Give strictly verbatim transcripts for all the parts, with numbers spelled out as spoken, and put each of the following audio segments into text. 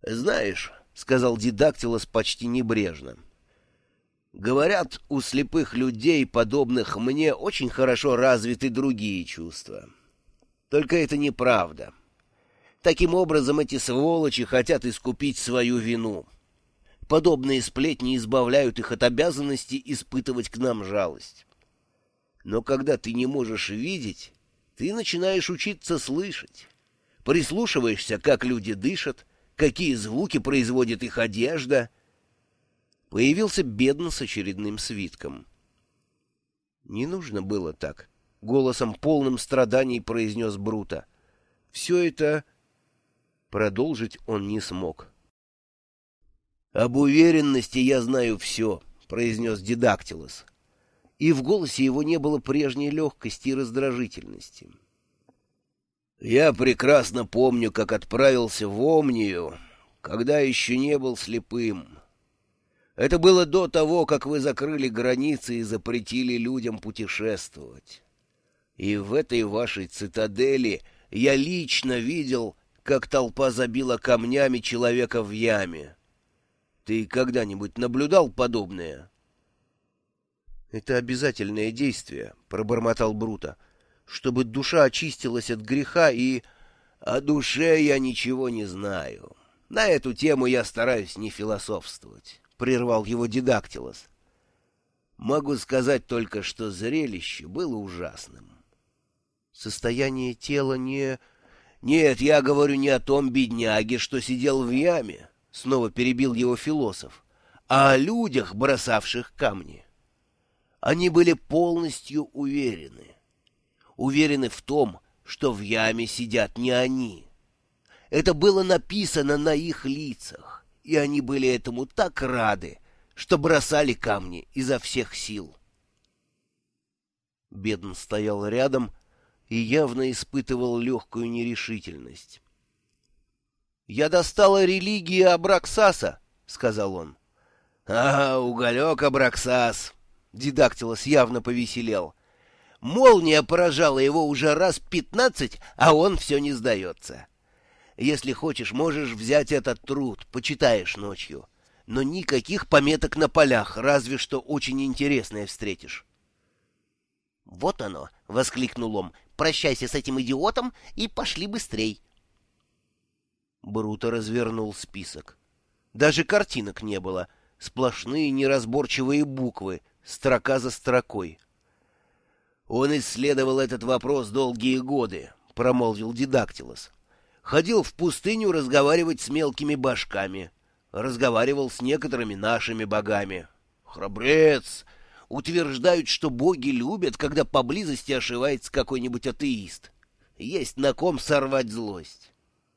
«Знаешь, — сказал Дидактилос почти небрежно, — говорят, у слепых людей, подобных мне, очень хорошо развиты другие чувства. Только это неправда. Таким образом, эти сволочи хотят искупить свою вину. Подобные сплетни избавляют их от обязанности испытывать к нам жалость. Но когда ты не можешь видеть, ты начинаешь учиться слышать. Прислушиваешься, как люди дышат, какие звуки производит их одежда». Появился Бедн с очередным свитком. «Не нужно было так», — голосом полным страданий произнес Бруто. «Все это...» Продолжить он не смог. «Об уверенности я знаю все», — произнес Дидактилос. И в голосе его не было прежней легкости и раздражительности. «Я прекрасно помню, как отправился в Омнию, когда еще не был слепым. Это было до того, как вы закрыли границы и запретили людям путешествовать. И в этой вашей цитадели я лично видел, как толпа забила камнями человека в яме. Ты когда-нибудь наблюдал подобное?» «Это обязательное действие», — пробормотал Бруто, — «чтобы душа очистилась от греха и...» «О душе я ничего не знаю. На эту тему я стараюсь не философствовать», — прервал его Дидактилос. «Могу сказать только, что зрелище было ужасным». «Состояние тела не...» «Нет, я говорю не о том бедняге, что сидел в яме», — снова перебил его философ, — «а о людях, бросавших камни. Они были полностью уверены. Уверены в том, что в яме сидят не они. Это было написано на их лицах, и они были этому так рады, что бросали камни изо всех сил». Бедн стоял рядом и явно испытывал легкую нерешительность. «Я достала религии Абраксаса», — сказал он. «А, уголек Абраксас!» — Дидактилос явно повеселел. «Молния поражала его уже раз пятнадцать, а он все не сдается. Если хочешь, можешь взять этот труд, почитаешь ночью. Но никаких пометок на полях, разве что очень интересное встретишь». «Вот оно!» — воскликнул он. «Прощайся с этим идиотом и пошли быстрей». Бруто развернул список. Даже картинок не было. Сплошные неразборчивые буквы, строка за строкой. «Он исследовал этот вопрос долгие годы», — промолвил Дидактилос. «Ходил в пустыню разговаривать с мелкими башками. Разговаривал с некоторыми нашими богами. Храбрец! Утверждают, что боги любят, когда поблизости ошивается какой-нибудь атеист. Есть на ком сорвать злость».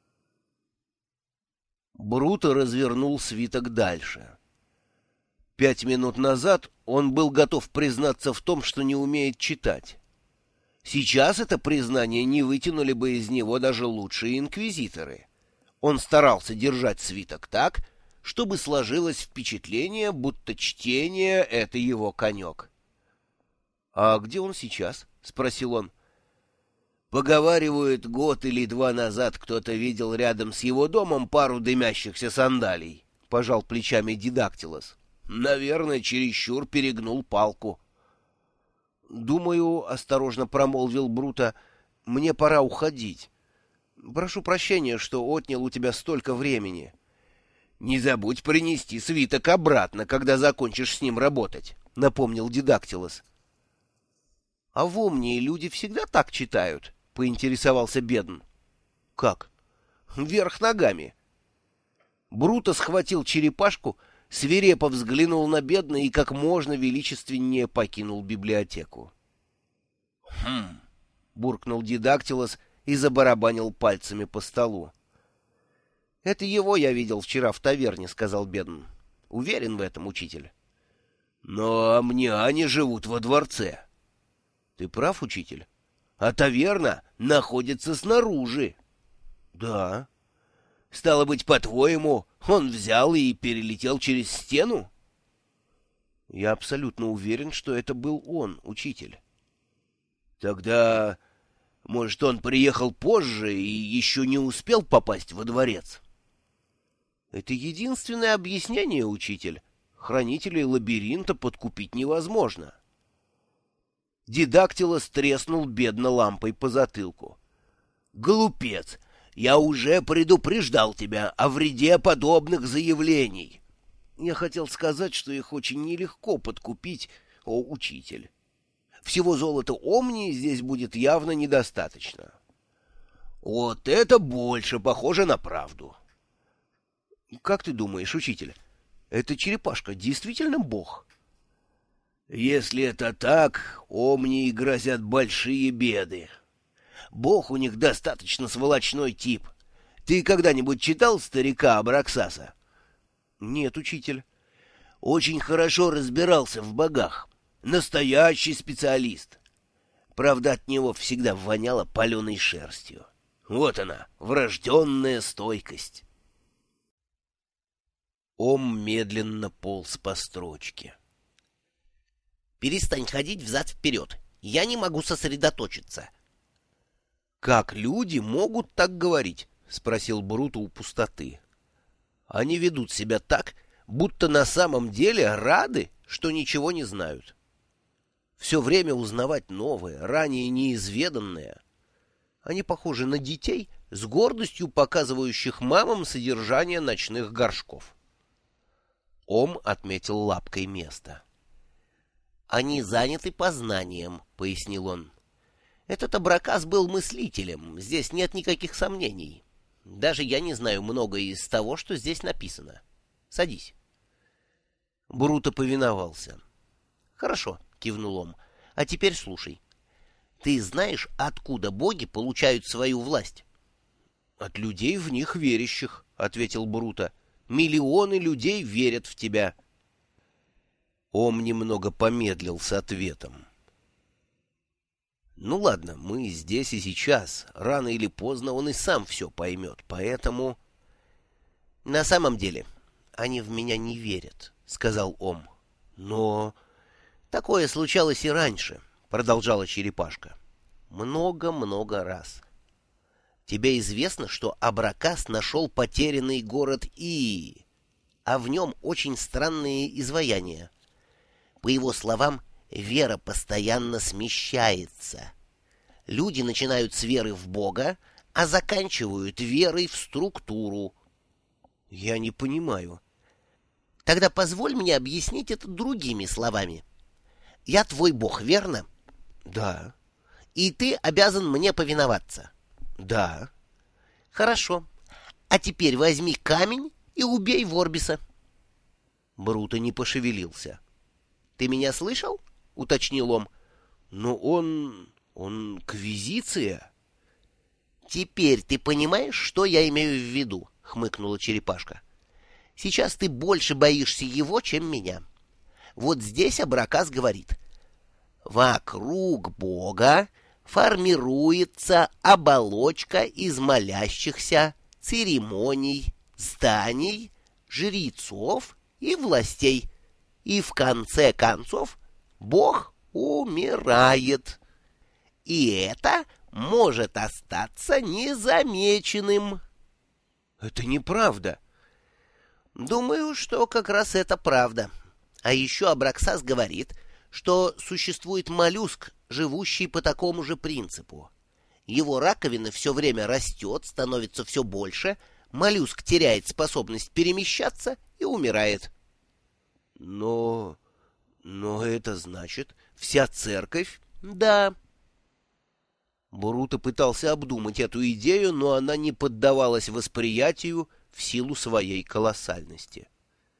Бруто развернул свиток дальше. Пять минут назад он был готов признаться в том, что не умеет читать. Сейчас это признание не вытянули бы из него даже лучшие инквизиторы. Он старался держать свиток так, чтобы сложилось впечатление, будто чтение — это его конек. «А где он сейчас?» — спросил он. «Поговаривают, год или два назад кто-то видел рядом с его домом пару дымящихся сандалий», — пожал плечами Дидактилос. «Наверное, чересчур перегнул палку». «Думаю, — осторожно промолвил Бруто, — мне пора уходить. Прошу прощения, что отнял у тебя столько времени». «Не забудь принести свиток обратно, когда закончишь с ним работать», — напомнил Дидактилос. «А в Омнии люди всегда так читают?» — поинтересовался Бедн. «Как?» «Вверх ногами». Бруто схватил черепашку, свирепо взглянул на Бедна и как можно величественнее покинул библиотеку. «Хм!» — буркнул Дидактилос и забарабанил пальцами по столу. «Это его я видел вчера в таверне», — сказал Бедн. «Уверен в этом, учитель». «Но амниане живут во дворце». «Ты прав, учитель. А таверна находится снаружи». «Да». «Стало быть, по-твоему, он взял и перелетел через стену?» «Я абсолютно уверен, что это был он, учитель». «Тогда, может, он приехал позже и еще не успел попасть во дворец?» Это единственное объяснение, учитель. Хранителей лабиринта подкупить невозможно. Дидактилос треснул бедно лампой по затылку. Глупец! Я уже предупреждал тебя о вреде подобных заявлений. Я хотел сказать, что их очень нелегко подкупить, о, учитель. Всего золота Омнии здесь будет явно недостаточно. Вот это больше похоже на правду. Как ты думаешь, учитель, эта черепашка действительно бог? Если это так, Омнии грозят большие беды. Бог у них достаточно сволочной тип. Ты когда-нибудь читал старика Абраксаса? Нет, учитель. Очень хорошо разбирался в богах. Настоящий специалист. Правда, от него всегда воняло паленой шерстью. Вот она, врожденная стойкость. Ом медленно полз по строчке. «Перестань ходить взад-вперед. Я не могу сосредоточиться». «Как люди могут так говорить?» — спросил Бруто у пустоты. «Они ведут себя так, будто на самом деле рады, что ничего не знают. Все время узнавать новое, ранее неизведанное. Они похожи на детей, с гордостью показывающих мамам содержание ночных горшков». Ом отметил лапкой место. «Они заняты познанием», — пояснил он. «Этот Абракас был мыслителем, здесь нет никаких сомнений. Даже я не знаю многое из того, что здесь написано. Садись». Бруто повиновался. «Хорошо», — кивнул он. «А теперь слушай. Ты знаешь, откуда боги получают свою власть?» «От людей в них верящих», — ответил Бруто. «Миллионы людей верят в тебя». Ом немного помедлил с ответом. «Ну ладно, мы здесь и сейчас. Рано или поздно он и сам все поймет, поэтому...» «На самом деле, они в меня не верят», — сказал Ом. «Но...» «Такое случалось и раньше», — продолжала черепашка. «Много-много раз. Тебе известно, что Абракас нашел потерянный город Ии, а в нем очень странные изваяния. По его словам, вера постоянно смещается. Люди начинают с веры в Бога, а заканчивают верой в структуру». «Я не понимаю». «Тогда позволь мне объяснить это другими словами. Я твой Бог, верно?» «Да». «И ты обязан мне повиноваться?» «Да». «Хорошо. А теперь возьми камень и убей Ворбиса». Бруто не пошевелился. «Ты меня слышал?» — уточнил он. «Но он... он квизиция». «Теперь ты понимаешь, что я имею в виду?» — хмыкнула черепашка. «Сейчас ты больше боишься его, чем меня. Вот здесь Абракас говорит: вокруг Бога формируется оболочка из молящихся, церемоний, зданий, жрецов и властей. И в конце концов Бог умирает. И это может остаться незамеченным». «Это неправда». «Думаю, что как раз это правда. А еще Абраксас говорит, что существует моллюск, живущий по такому же принципу. Его раковина все время растет, становится все больше, моллюск теряет способность перемещаться и умирает». «Но... но это значит, вся церковь...» «Да». Бруто пытался обдумать эту идею, но она не поддавалась восприятию в силу своей колоссальности.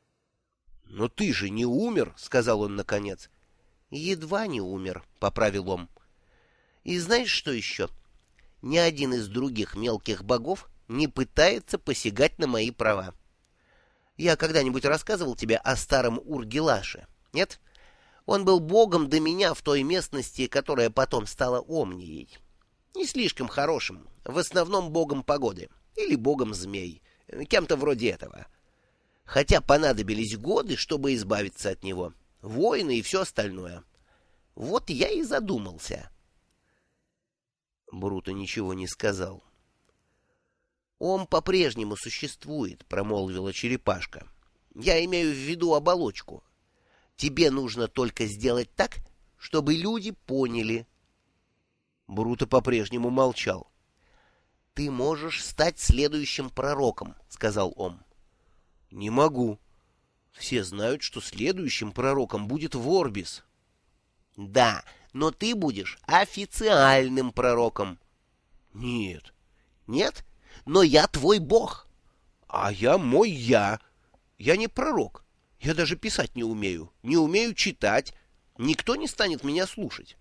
«Но ты же не умер», — сказал он наконец. «Едва не умер», — поправил он. «И знаешь, что еще? Ни один из других мелких богов не пытается посягать на мои права. Я когда-нибудь рассказывал тебе о старом Ургилаше, нет? Он был богом до меня в той местности, которая потом стала Омнией. Не слишком хорошим, в основном богом погоды или богом змей, кем-то вроде этого. Хотя понадобились годы, чтобы избавиться от него, войны и все остальное. Вот я и задумался». Бруто ничего не сказал. «Он по-прежнему существует», — промолвила черепашка. «Я имею в виду оболочку. Тебе нужно только сделать так, чтобы люди поняли». Бруто по-прежнему молчал. «Ты можешь стать следующим пророком», — сказал он. «Не могу. Все знают, что следующим пророком будет Ворбис». «Да, но ты будешь официальным пророком». «Нет». «Нет? Но я твой бог». «А я мой я. Я не пророк. Я даже писать не умею. Не умею читать. Никто не станет меня слушать».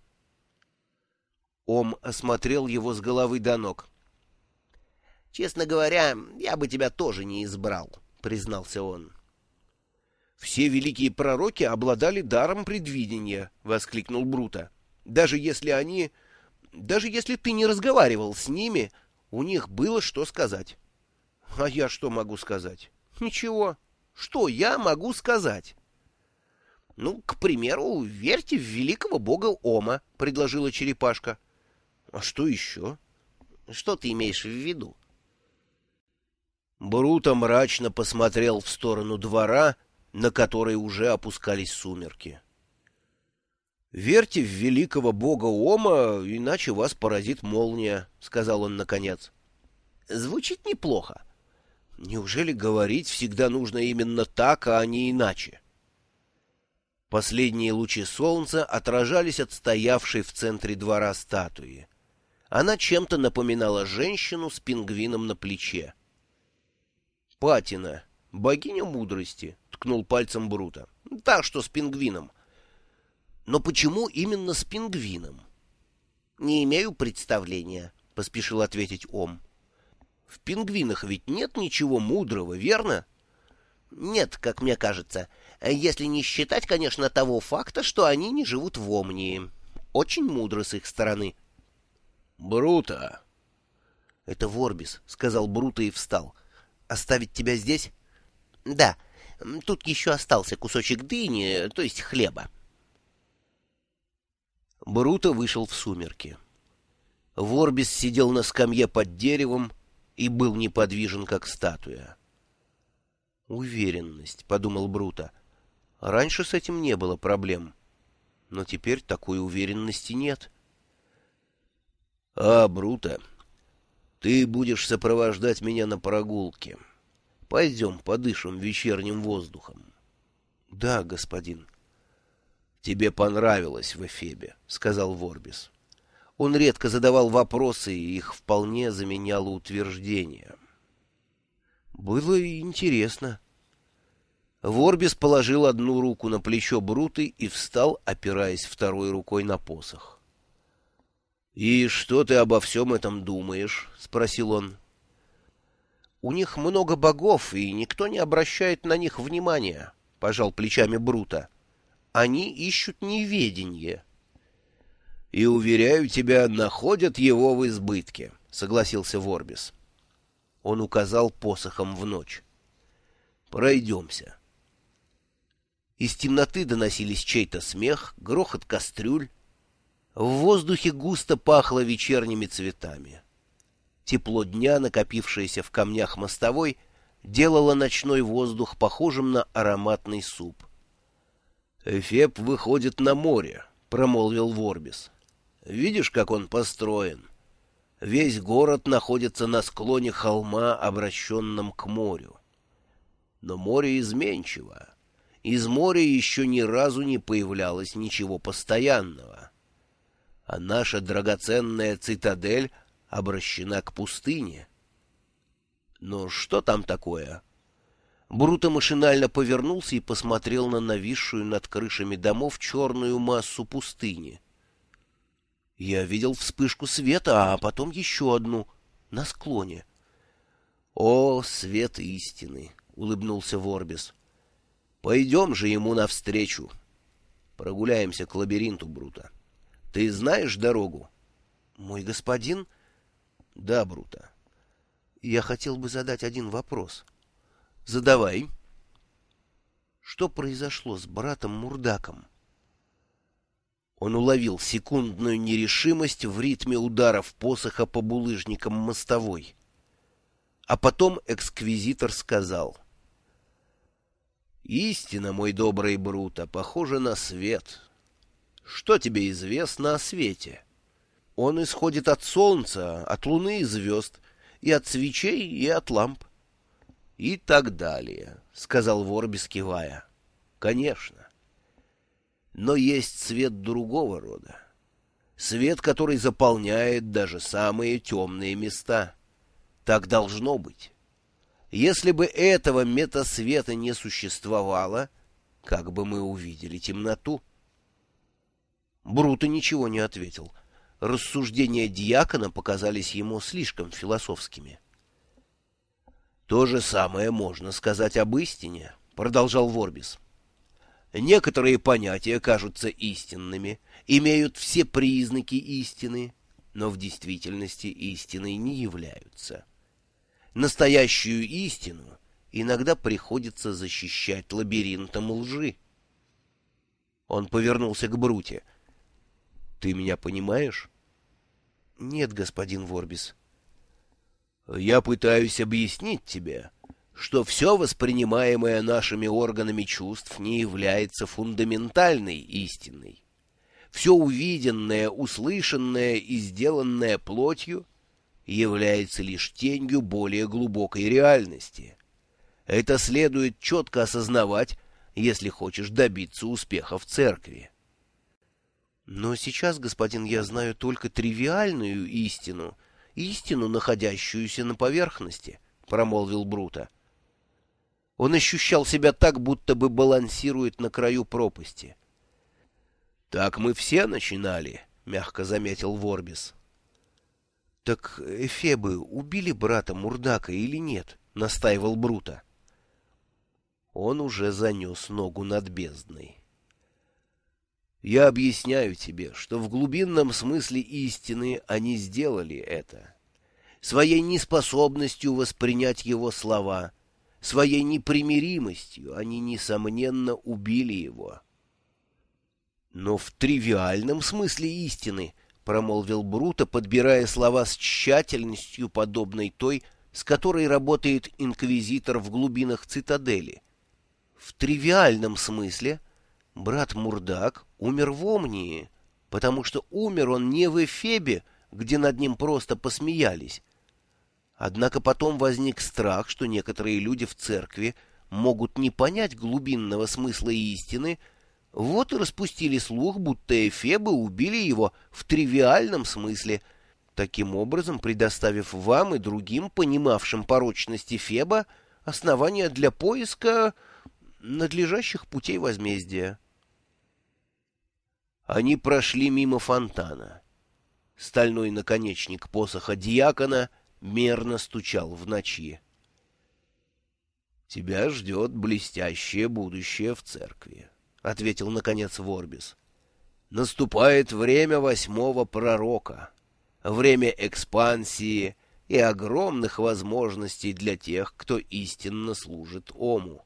Ом осмотрел его с головы до ног. «Честно говоря, я бы тебя тоже не избрал», — признался он. «Все великие пророки обладали даром предвидения», — воскликнул Бруто. «Даже если они... Даже если ты не разговаривал с ними, у них было что сказать». «А я что могу сказать?» «Ничего. Что я могу сказать?» «Ну, к примеру, верьте в великого бога Ома», — предложила черепашка. «А что еще?» «Что ты имеешь в виду?» Бруто мрачно посмотрел в сторону двора, на который уже опускались сумерки. «Верьте в великого бога Ома, иначе вас поразит молния», — сказал он наконец. «Звучит неплохо». «Неужели говорить всегда нужно именно так, а не иначе?» Последние лучи солнца отражались от стоявшей в центре двора статуи. Она чем-то напоминала женщину с пингвином на плече. «Патина, богиня мудрости», — ткнул пальцем Бруто. «Та, что с пингвином». «Но почему именно с пингвином?» «Не имею представления», — поспешил ответить Ом. «В пингвинах ведь нет ничего мудрого, верно?» «Нет, как мне кажется, если не считать, конечно, того факта, что они не живут в Омнии. Очень мудро с их стороны». «Бруто!» «Это Ворбис», — сказал Бруто и встал. «Оставить тебя здесь?» «Да, тут еще остался кусочек дыни, то есть хлеба». Бруто вышел в сумерки. Ворбис сидел на скамье под деревом и был неподвижен, как статуя. «Уверенность», — подумал Бруто. «Раньше с этим не было проблем, но теперь такой уверенности нет». «А, Бруто, ты будешь сопровождать меня на прогулке. Пойдем подышим вечерним воздухом». «Да, господин». «Тебе понравилось в Эфебе», — сказал Ворбис. Он редко задавал вопросы, и их вполне заменяло утверждение. «Было интересно». Ворбис положил одну руку на плечо Бруты и встал, опираясь второй рукой на посох. «И что ты обо всем этом думаешь?» — спросил он. «У них много богов, и никто не обращает на них внимания», — пожал плечами Бруто. «Они ищут неведение». «И, уверяю тебя, находят его в избытке», — согласился Ворбис. Он указал посохом в ночь. «Пройдемся». Из темноты доносились чей-то смех, грохот кастрюль. В воздухе густо пахло вечерними цветами. Тепло дня, накопившееся в камнях мостовой, делало ночной воздух похожим на ароматный суп. «Эфеб выходит на море», — промолвил Ворбис. «Видишь, как он построен? Весь город находится на склоне холма, обращенном к морю. Но море изменчиво. Из моря еще ни разу не появлялось ничего постоянного. А наша драгоценная цитадель обращена к пустыне. Но что там такое?» Бруто машинально повернулся и посмотрел на нависшую над крышами домов черную массу пустыни. «Я видел вспышку света, а потом еще одну, на склоне». «О, свет истины!» — улыбнулся Ворбис. «Пойдем же ему навстречу. Прогуляемся к лабиринту, Бруто. Ты знаешь дорогу?» «Мой господин?» «Да, Бруто. Я хотел бы задать один вопрос». «Задавай». «Что произошло с братом Мурдаком?» Он уловил секундную нерешимость в ритме ударов посоха по булыжникам мостовой. А потом эксквизитор сказал: «Истина, мой добрый Бруто, похожа на свет. Что тебе известно о свете? Он исходит от солнца, от луны и звезд, и от свечей, и от ламп». «И так далее», — сказал Ворбис, кивая. «Конечно. Но есть свет другого рода. Свет, который заполняет даже самые темные места. Так должно быть. Если бы этого метасвета не существовало, как бы мы увидели темноту?» Бруто ничего не ответил. Рассуждения дьякона показались ему слишком философскими. «То же самое можно сказать об истине», — продолжал Ворбис. «Некоторые понятия кажутся истинными, имеют все признаки истины, но в действительности истиной не являются. Настоящую истину иногда приходится защищать лабиринтом лжи». Он повернулся к Бруте. «Ты меня понимаешь?» «Нет, господин Ворбис». «Я пытаюсь объяснить тебе, что все воспринимаемое нашими органами чувств не является фундаментальной истиной. Все увиденное, услышанное и сделанное плотью является лишь тенью более глубокой реальности. Это следует четко осознавать, если хочешь добиться успеха в церкви». «Но сейчас, господин, я знаю только тривиальную истину, истину, находящуюся на поверхности», — промолвил Бруто. Он ощущал себя так, будто бы балансирует на краю пропасти. «Так мы все начинали», — мягко заметил Ворбис. «Так эфебы убили брата Мурдака или нет?» — настаивал Бруто. Он уже занес ногу над бездной. «Я объясняю тебе, что в глубинном смысле истины они сделали это. Своей неспособностью воспринять его слова, своей непримиримостью они, несомненно, убили его». «Но в тривиальном смысле истины», — промолвил Бруто, подбирая слова с тщательностью, подобной той, с которой работает инквизитор в глубинах цитадели. «В тривиальном смысле брат Мурдак умер в Омнии, потому что умер он не в Эфебе, где над ним просто посмеялись. Однако потом возник страх, что некоторые люди в церкви могут не понять глубинного смысла истины, вот и распустили слух, будто эфебы убили его в тривиальном смысле, таким образом предоставив вам и другим, понимавшим порочность эфеба, основания для поиска надлежащих путей возмездия». Они прошли мимо фонтана. Стальной наконечник посоха дьякона мерно стучал в ночи. «Тебя ждет блестящее будущее в церкви», — ответил, наконец, Ворбис. «Наступает время восьмого пророка, время экспансии и огромных возможностей для тех, кто истинно служит Ому».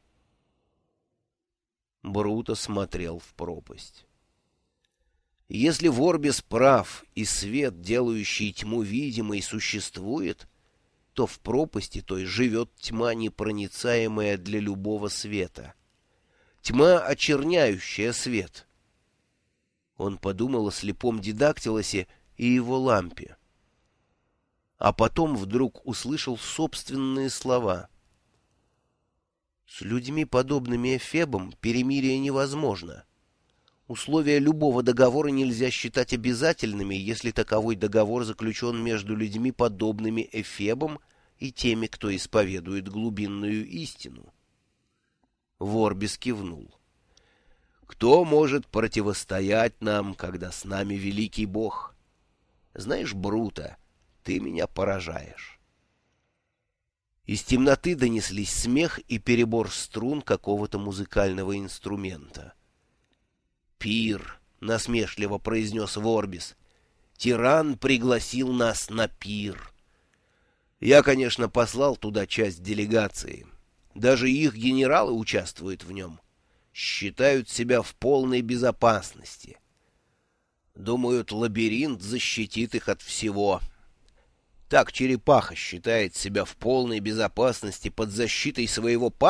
Бруто смотрел в пропасть. Если Ворбис прав, и свет, делающий тьму видимой, существует, то в пропасти той живет тьма, непроницаемая для любого света. Тьма, очерняющая свет. Он подумал о слепом Дидактилосе и его лампе. А потом вдруг услышал собственные слова. «С людьми, подобными Эфебам, перемирие невозможно. Условия любого договора нельзя считать обязательными, если таковой договор заключен между людьми, подобными Эфебам, и теми, кто исповедует глубинную истину». Ворбис кивнул. «Кто может противостоять нам, когда с нами великий Бог? Знаешь, Бруто, ты меня поражаешь». Из темноты донеслись смех и перебор струн какого-то музыкального инструмента. «Пир», — насмешливо произнес Ворбис. «Тиран пригласил нас на пир. Я, конечно, послал туда часть делегации. Даже их генералы участвуют в нем. Считают себя в полной безопасности. Думают, лабиринт защитит их от всего. Так черепаха считает себя в полной безопасности под защитой своего